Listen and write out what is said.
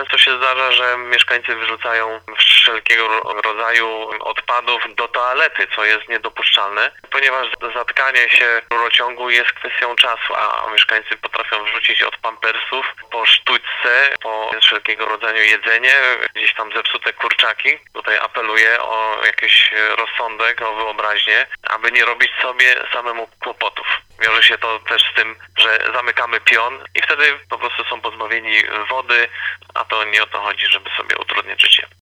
często się zdarza, że mieszkańcy wyrzucają wszelkiego rodzaju odpadów do toalety, co jest niedopuszczalne, ponieważ zatkanie się rurociągu jest kwestią czasu, a mieszkańcy potrafią wrzucić od pampersów po sztućce, po wszelkiego rodzaju jedzenie, gdzieś tam zepsute kurczaki. Tutaj apeluję o jakiś rozsądek, o wyobraźnię, aby nie robić sobie samemu kłopotów. Wiąże się to też z tym, że zamykamy pion i wtedy po prostu są pozbawieni wody, a to nie o to chodzi, żeby sobie utrudniać życie.